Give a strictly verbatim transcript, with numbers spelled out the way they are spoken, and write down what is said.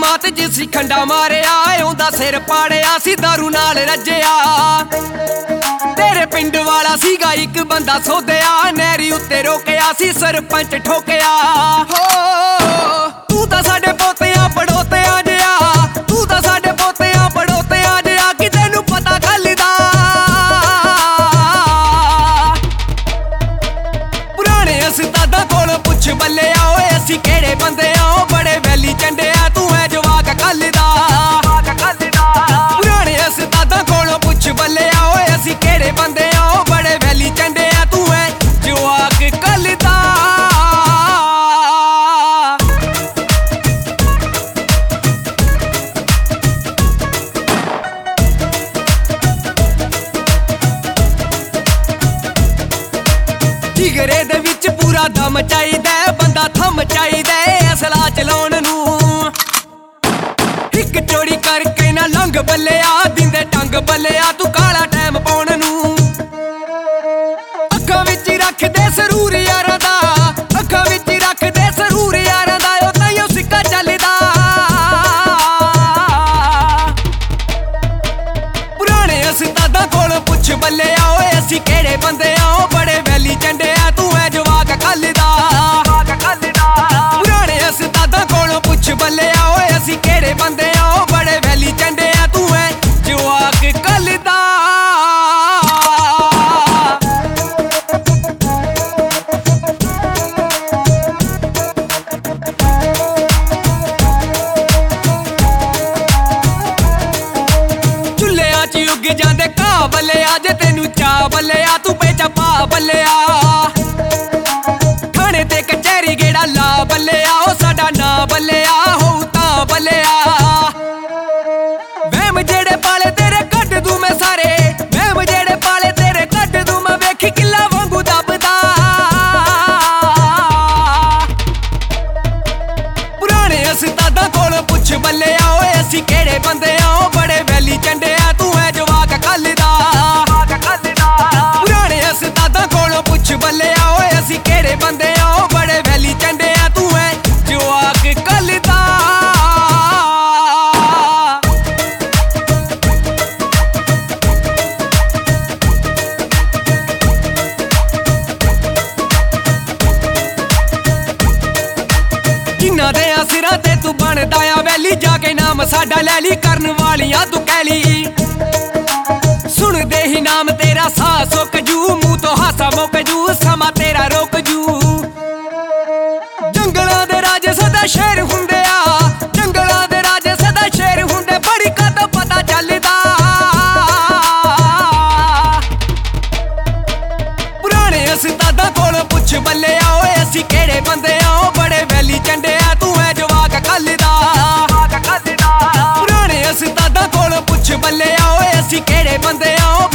ਮਾਤ ਜਿਸੀ ਖੰਡਾ ਮਾਰਿਆ ਉਹਦਾ ਸਿਰ ਪਾੜਿਆ ਸੀ ਦਾਰੂ ਨਾਲ ਰੱਜਿਆ। ਤੇਰੇ ਪਿੰਡ ਵਾਲਾ ਸੀਗਾ ਇੱਕ ਬੰਦਾ ਸੋਧਿਆ, ਨਹਿਰੀ ਉੱਤੇ ਰੋਕਿਆ ਸੀ ਸਰਪੰਚ ਠੋਕਿਆ। ਹੋ ਤੂੰ ਤਾਂ ਸਾਡੇ ਪੋਤਿਆਂ ਪੜੋਤਿਆਂ ਜਿਹਾ, ਤੂੰ ਤਾਂ ਸਾਡੇ ਪੋਤਿਆਂ ਪੜੋਤਿਆਂ ਜਿਹਾ, ਕਿ ਤੈਨੂੰ ਪਤਾ ਗੱਲ ਦਾ। ਪੁਰਾਣੇ ਉਸਤਾਦਾਂ ਕੋਲੋਂ ਪੁੱਛ ਬੱਲਿਆ ਓਏ ਅਸੀਂ ਕਿਹੜੇ ਬੰਦੇ ਆ, ਉਹ ਬੜੇ ਵੈਲੀ ਚੰਡਿਆ ਤੂੰ ਐ ਜਵਾਕ ਕੱਲ ਦਾ। ਪੁਰਾਣੇ ਉਸਤਾਦਾਂ ਕੋਲੋਂ ਪੁੱਛ ਬੱਲਿਆ ਓਏ ਅਸੀਂ ਕਿਹੜੇ ਬੰਦੇ ਆ, ਉਹ ਬੜੇ ਵੈਲੀ ਚੰਡਿਆ ਤੂੰ ਐ ਜਵਾਕ ਕੱਲ ਦਾ। ਜਿਗਰੇ ਦੇ ਵਿੱਚ ਪੂਰਾ ਦਮ ਚਾਹੀਦਾ, ਬੰਦਾ ਥੰਮ ਚਾਹੀਦਾ ਅਸਲਾ ਚਲਾਉਣ ਨੂੰ। ਇੱਕ ਚੋਰੀ ਕਰਕੇ ਨਾ ਲੰਘ ਬੱਲਿਆ, ਦਿੰਦੇ ਟੰਗ ਬੱਲਿਆ ਤੂੰ ਕਾਲਾ ਟਾਈਮ ਪਾਉਣ ਨੂੰ। ਅੱਖਾਂ ਵਿੱਚ ਰੱਖਦੇ ਸਰੂਰ ਯਾਰਾਂ ਦਾ, ਅੱਖਾਂ ਵਿੱਚ ਰੱਖਦੇ ਸਰੂਰ ਯਾਰਾਂ ਦਾ, ਉਹ ਤਾਈਓ ਸਿੱਕਾ ਚੱਲਦਾ। ਪੁਰਾਣੇ ਉਸਤਾਦਾਂ ਕੋਲੋਂ ਪੁੱਛ ਬੱਲਿਆ ਓਏ ਅਸੀਂ ਕਿਹੜੇ ਬੰਦੇ ਆ, ਉਹ ਬੜੇ ਵੈਲੀ ਚੰਡਿਆ ਤੂੰ ਐ ਜਵਾਕ ਕੱਲ ਦਾ। ਪੁਰਾਣੇ ਉਸਤਾਦਾਂ ਕੋਲੋਂ ਪੁੱਛ ਬੱਲਿਆ ਓਏ ਅਸੀਂ ਕਿਹੜੇ ਬੰਦੇ ਆ, ਉਹ ਬੜੇ ਵੈਲੀ ਚੰਡਿਆ ਤੂੰ ਐ ਜਵਾਕ ਕੱਲ ਦਾ। ਚੁੱਲ੍ਹਿਆਂ 'ਚ ਉੱਗ ਜਾਂਦੇ ਘਾਹ ਬੱਲਿਆ, ਜੇ ਤੈਨੂੰ ਚਾਹ ਬੱਲਿਆ ਤੂੰ ਪੇਚਾ ਪਾ ਬੱਲਿਆ। ਥਾਣੇ ਤੇ ਕਚਹਿਰੀ ਗੇੜਾ ਲਾ ਬੱਲਿਆ, ਉਹ ਸਾਡਾ ਨਾਂ ਬੱਲਿਆ ਹੋਊ ਤਾਂ ਬੱਲਿਆ। ਵਹਿਮ ਜਿਹੜੇ ਪਾਲੇ ਤੇਰੇ ਕੱਢ ਦੂੰ ਮੈਂ ਸਾਰੇ, ਵਹਿਮ ਜਿਹੜੇ ਪਾਲੇ ਤੇਰੇ ਕੱਢ ਦੂੰ ਮੈਂ, ਵੇਖੀ ਕਿੱਲਾ ਵਾਂਗੂ ਦੱਬਦਾ। ਪੁਰਾਣੇ ਉਸਤਾਦਾਂ ਕੋਲੋਂ ਪੁੱਛ ਬੱਲਿਆ ਓਏ ਅਸੀਂ ਕਿਹੜੇ ਬੰਦੇ ਆ, ਉਹ ਬੜੇ ਵੈਲੀ ਚੰਡਿਆ ਤੂੰ ਐ ਜਵਾਕ ਕੱਲ ਦਾ। ਪੁਰਾਣੇ ਉਸਤਾਦਾਂ ਕੋਲੋਂ ਪੁੱਛ ਬੱਲਿਆ ਓਏ ਅਸੀਂ ਕਿਹੜੇ ਬੰਦੇ ਆ, ਉਹ ਬੜੇ ਵੈਲੀ ਚੰਡਿਆ ਤੂੰ ਐ ਜਵਾਕ ਕੱਲ ਦਾ। ਜਿਨ੍ਹਾਂ ਦੇ ਸਿਰਾਂ ਤੇ ਤੂੰ ਬਣਦਾ ਆ ਵੈਲੀ, ਜਾ ਕੇ ਨਾਮ ਸਾਡਾ ਲੈ ਲਈ, ਕਰਨ ਵਾਲੀਆਂ ਤੂੰ ਕਹਿ ਲਈ। ਸੁਣਦੇ ਹੀ ਨਾਮ ਤੇਰਾ ਸਾਹ ਸੁੱਕ ਜੂ, ਮੂੰਹ ਤੋਂ ਹਾਸਾ ਮੁੱਕ ਜੂ, ਸਮਾਂ ਤੇਰਾ ਰੁਕ ਜੂ। ਜੰਗਲਾਂ ਦੇ ਰਾਜੇ ਸਦਾ ਸ਼ੇਰ ਹੁੰਦੇ ਆ, ਜੰਗਲਾਂ ਦੇ ਰਾਜੇ ਸਦਾ ਸ਼ੇਰ ਹੁੰਦੇ, ਬੜੀ ਕਦੋਂ ਪਤਾ ਚੱਲਦਾ। ਪੁਰਾਣੇ ਉਸਤਾਦਾਂ ਕੋਲੋਂ ਪੁੱਛ ਬੱਲਿਆ ਓਏ ਅਸੀਂ ਕਿਹੜੇ ਬੰਦੇ ਆ, ਉਹ ਬੜੇ ਵੈਲੀ ਚੰਡਿਆ ਤੂੰ ਐ ਜਵਾਕ ਕੱਲ ਦਾ। ਪੁਰਾਣੇ ਉਸਤਾਦਾਂ ਕੋਲੋਂ ਪੁੱਛ ਬੱਲਿਆ ਓਏ ਅਸੀਂ ਕਿਹੜੇ ਬੰਦੇ ਆ, ਉਹ